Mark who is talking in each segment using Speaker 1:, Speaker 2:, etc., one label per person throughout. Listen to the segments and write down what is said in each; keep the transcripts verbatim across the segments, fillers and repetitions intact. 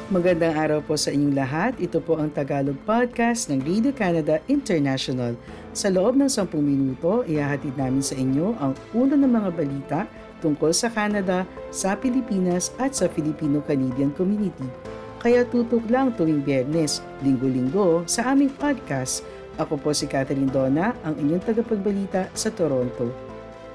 Speaker 1: Magandang araw po sa inyong lahat. Ito po ang Tagalog Podcast ng Radio Canada International. Sa loob ng sampung minuto, ihahatid namin sa inyo ang ulo ng mga balita tungkol sa Canada, sa Pilipinas at sa Filipino-Canadian community. Kaya tutok lang tuwing Biyernes, Linggo-Linggo sa aming podcast. Ako po si Catherine Dona, ang inyong tagapagbalita sa Toronto.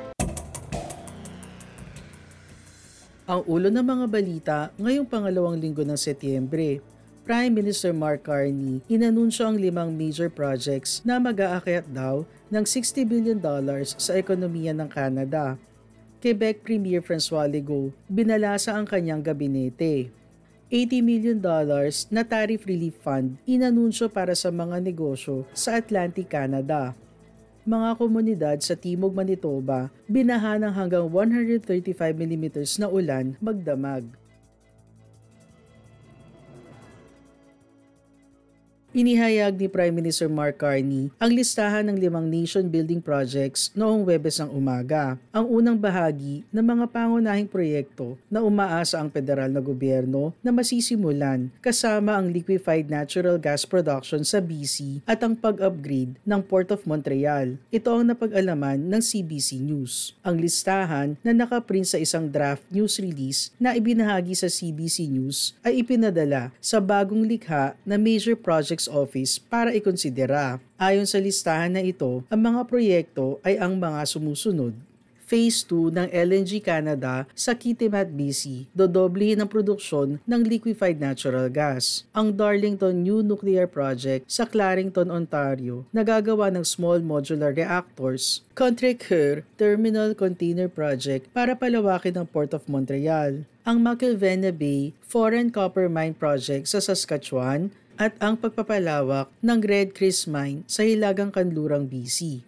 Speaker 1: Ang ulo ng mga balita ngayong pangalawang linggo ng Setyembre. Prime Minister Mark Carney inanunsyo ang limang major projects na mag-aakyat daw ng sixty billion dollars sa ekonomiya ng Canada. Quebec Premier François Legault binalasa ang kanyang gabinete. eighty million dollars na tariff relief fund inanunsyo para sa mga negosyo sa Atlantic Canada. Mga komunidad sa Timog Manitoba, binaha ng hanggang one hundred thirty-five millimeters na ulan magdamag. Inihayag ni Prime Minister Mark Carney ang listahan ng limang nation-building projects noong Huwebes ng umaga. Ang unang bahagi ng mga pangunahing proyekto na umaasa ang federal na gobyerno na masisimulan kasama ang liquefied natural gas production sa B C at ang pag-upgrade ng Port of Montreal. Ito ang napag-alaman ng C B C News. Ang listahan na nakaprint sa isang draft news release na ibinahagi sa C B C News ay ipinadala sa bagong likha na Major Projects Office para ikonsidera. Ayon sa listahan na ito, ang mga proyekto ay ang mga sumusunod. Phase two ng L N G Canada sa Kitimat, B C, dodoblihin ang produksyon ng liquefied natural gas. Ang Darlington New Nuclear Project sa Clarington, Ontario, nagagawa ng small modular reactors. Contrecœur Terminal Container Project para palawakin ang Port of Montreal. Ang McIlvenna Bay Foreign Copper Mine Project sa Saskatchewan, at ang pagpapalawak ng Red Chris Mine sa Hilagang Kanlurang, B C.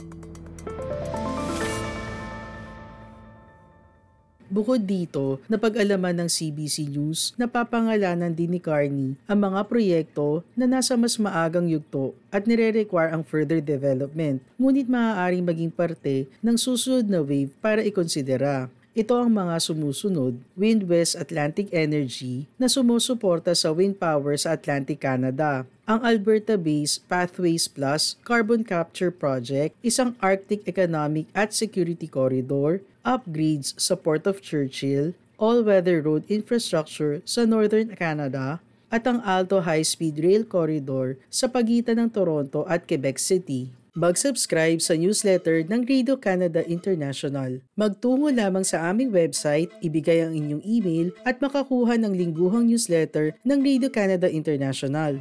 Speaker 1: Bukod dito, napag-alaman ng C B C News na papangalanan din ni Carney ang mga proyekto na nasa mas maagang yugto at nire-require ang further development, ngunit maaaring maging parte ng susunod na wave para ikonsidera. Ito ang mga sumusunod: Wind West Atlantic Energy na sumusuporta sa wind power sa Atlantic Canada. Ang Alberta-based Pathways Plus Carbon Capture Project, isang Arctic Economic at Security Corridor, upgrades sa Port of Churchill, all-weather road infrastructure sa Northern Canada, at ang Alto High-Speed Rail Corridor sa pagitan ng Toronto at Quebec City. Mag-subscribe sa newsletter ng Radio Canada International. Magtungo lamang sa aming website, ibigay ang inyong email at makakuha ng lingguhang newsletter ng Radio Canada International.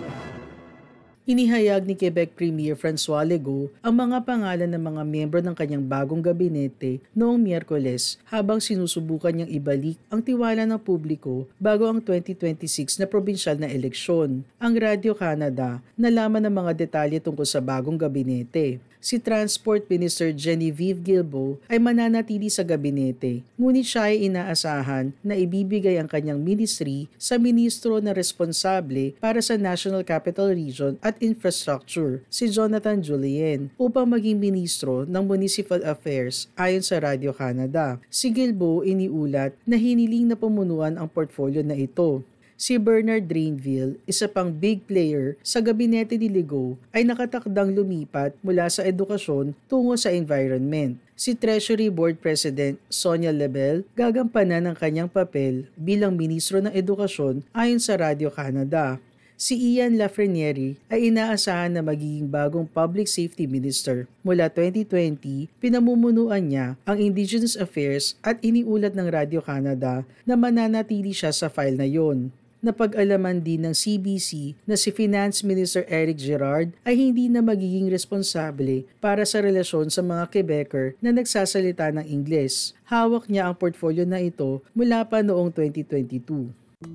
Speaker 1: Inihayag ni Quebec Premier François Legault ang mga pangalan ng mga miyembro ng kanyang bagong gabinete noong Miyerkules habang sinusubukan niyang ibalik ang tiwala ng publiko bago ang twenty twenty-six na probinsyal na eleksyon. Ang Radio Canada nalaman ng mga detalye tungkol sa bagong gabinete. Si Transport Minister Genevieve Guilbeault ay mananatili sa gabinete, ngunit siya ay inaasahan na ibibigay ang kanyang ministry sa ministro na responsable para sa National Capital Region at Infrastructure, si Jonathan Julien, upang maging ministro ng Municipal Affairs ayon sa Radio Canada. Si Guilbeault iniulat na hiniling na pamunuan ang portfolyo na ito. Si Bernard Drainville, isa pang big player sa gabinete ni Legault, ay nakatakdang lumipat mula sa edukasyon tungo sa environment. Si Treasury Board President Sonia Lebel gagampanan ang kanyang papel bilang Ministro ng Edukasyon ayon sa Radio Canada. Si Ian Lafreniere ay inaasahan na magiging bagong Public Safety Minister. Mula twenty twenty, pinamumunuan niya ang Indigenous Affairs at iniulat ng Radio Canada na mananatili siya sa file na yon. Napag-alaman din ng C B C na si Finance Minister Eric Girard ay hindi na magiging responsable para sa relasyon sa mga Quebecer na nagsasalita ng Ingles. Hawak niya ang portfolyo na ito mula pa noong twenty twenty-two.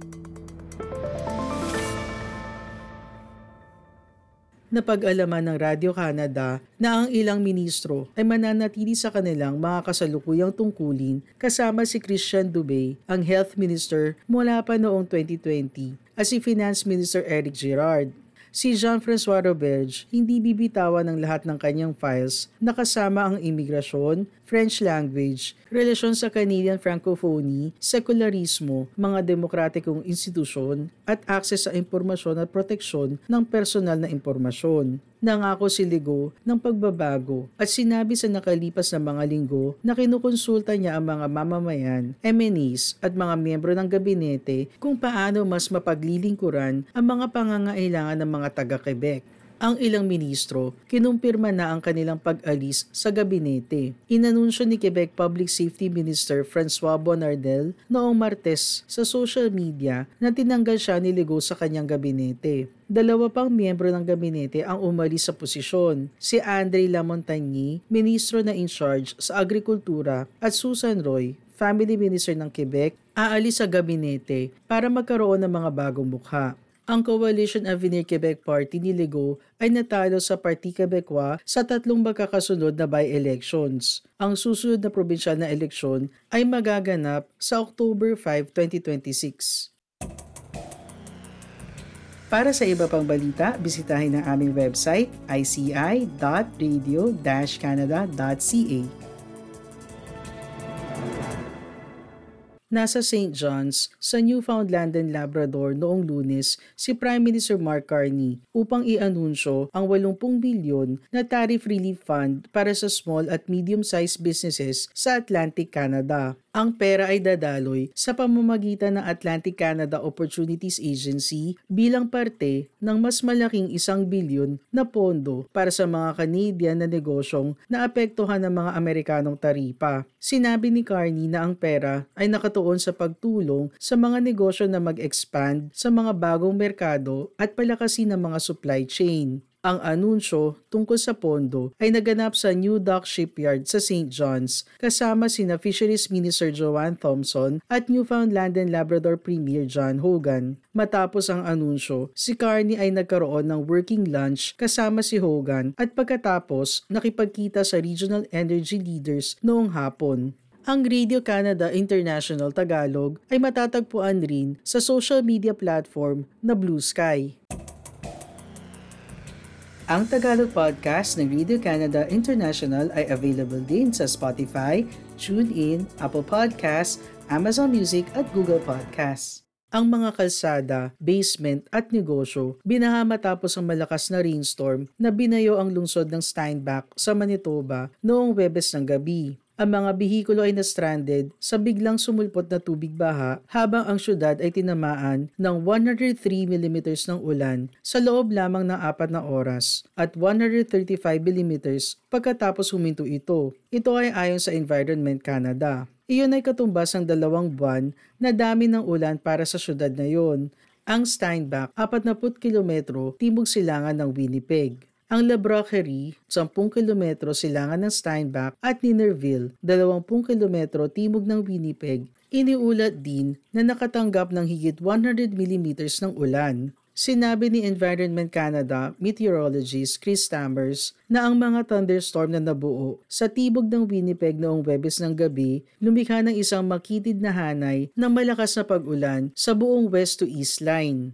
Speaker 1: Napag-alaman ng Radio Canada na ang ilang ministro ay mananatili sa kanilang mga kasalukuyang tungkulin kasama si Christian Dubé, ang Health Minister mula pa noong twenty twenty, at si Finance Minister Eric Girard. si Jean-François Roberge hindi bibitawan ng lahat ng kanyang files na kasama ang imigrasyon, French language, relasyon sa Canadian Francophonie, sekularismo, mga demokratikong institusyon, at akses sa impormasyon at proteksyon ng personal na impormasyon. Nangako si Legault ng pagbabago at sinabi sa nakalipas na mga linggo na kinukonsulta niya ang mga mamamayan, M N Es at mga miyembro ng gabinete kung paano mas mapaglilingkuran ang mga pangangailangan ng mga taga-Quebec. Ang ilang ministro, kinumpirma na ang kanilang pag-alis sa gabinete. Inanunsyo ni Quebec Public Safety Minister François Bonnardel noong Martes sa social media na tinanggal siya ni Legault sa kanyang gabinete. Dalawa pang miyembro ng gabinete ang umalis sa posisyon, si Andre Lamontagne, ministro na in charge sa agrikultura, at Susan Roy, Family Minister ng Quebec, aalis sa gabinete para magkaroon ng mga bagong mukha. Ang Coalition Avenir Quebec Party ni Legault ay natalo sa Parti Québécois sa tatlong magkakasunod na by-elections. Ang susunod na probinsyal na eleksyon ay magaganap sa October fifth, twenty twenty-six. Para sa iba pang balita, bisitahin ang aming website i c i dot radio dash canada dot c a. Nasa Saint John's sa Newfoundland and Labrador noong Lunes si Prime Minister Mark Carney upang i-anunsyo ang eighty bilyon na tariff relief fund para sa small at medium-sized businesses sa Atlantic Canada. Ang pera ay dadaloy sa pamamagitan ng Atlantic Canada Opportunities Agency bilang parte ng mas malaking isang bilyon na pondo para sa mga Canadian na negosyong naapektuhan ng mga Amerikanong taripa. Sinabi ni Carney na ang pera ay nakatuon sa pagtulong sa mga negosyo na mag-expand sa mga bagong merkado at palakasin ang mga supply chain. Ang anunsyo tungkol sa pondo ay naganap sa New Dock Shipyard sa Saint John's kasama sina Fisheries Minister Joanne Thompson at Newfoundland and Labrador Premier John Hogan. Matapos ang anunsyo, si Carney ay nagkaroon ng working lunch kasama si Hogan at pagkatapos nakipagkita sa regional energy leaders noong hapon. Ang Radio Canada International Tagalog ay matatagpuan rin sa social media platform na Blue Sky. Ang Tagalog podcast ng Radio Canada International ay available din sa Spotify, TuneIn, Apple Podcasts, Amazon Music at Google Podcasts. Ang mga kalsada, basement at negosyo binaha matapos ang malakas na rainstorm na binayo ang lungsod ng Steinbach sa Manitoba noong Huwebes ng gabi. Ang mga bihikulo ay na-stranded sa biglang sumulpot na tubig baha habang ang syudad ay tinamaan ng one hundred three millimeters ng ulan sa loob lamang ng apat na oras at one hundred thirty-five millimeters pagkatapos huminto ito. Ito ay ayon sa Environment Canada. Iyon ay katumbas ng dalawang buwan na dami ng ulan para sa syudad na iyon. Ang Steinbach, forty kilometro timog silangan ng Winnipeg. Ang La Broquerie, ten kilometro silangan ng Steinbach at Ninerville, twenty kilometro timog ng Winnipeg, iniulat din na nakatanggap ng higit one hundred millimeters ng ulan. Sinabi ni Environment Canada meteorologist Chris Stammers na ang mga thunderstorm na nabuo sa tibog ng Winnipeg noong Huwebes ng gabi lumikha ng isang makitid na hanay ng malakas na pag-ulan sa buong west to east line.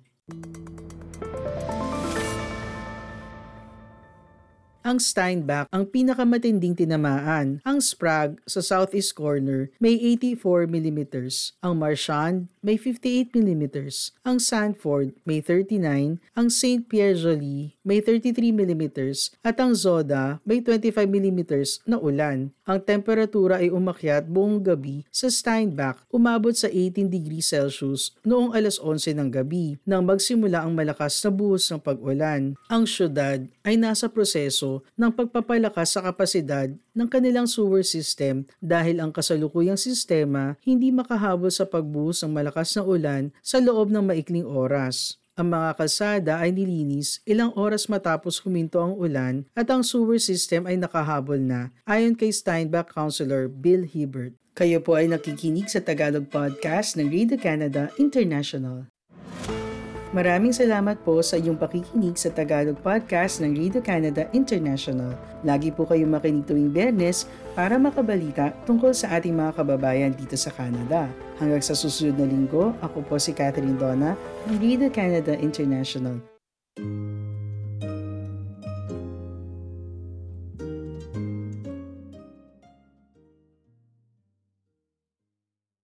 Speaker 1: Ang Steinbach ang pinakamatinding tinamaan. Ang Sprague sa southeast corner may eighty-four millimeters. Ang Marchand may fifty-eight millimeters. Ang Sanford may thirty-nine. Ang Saint Pierre-Joly may thirty-three millimeters. At ang Zoda may twenty-five millimeters na ulan. Ang temperatura ay umakyat buong gabi sa Steinbach, umabot sa eighteen degrees Celsius noong alas onse ng gabi nang magsimula ang malakas na buhos ng pag-ulan. Ang syudad ay nasa proseso ng pagpapalakas sa kapasidad ng kanilang sewer system dahil ang kasalukuyang sistema hindi makahabol sa pagbuhos ng malakas na ulan sa loob ng maikling oras. Ang mga kalsada ay nilinis ilang oras matapos huminto ang ulan at ang sewer system ay nakahabol na, ayon kay Steinbach Councilor Bill Hibbert. Kayo po ay nakikinig sa Tagalog Podcast ng Radio Canada International. Maraming salamat po sa iyong pakikinig sa Tagalog Podcast ng Radio Canada International. Lagi po kayong makinig tuwing Biyernes para makabalita tungkol sa ating mga kababayan dito sa Canada. Hanggang sa susunod na linggo, ako po si Catherine Donna ng Radio Canada International.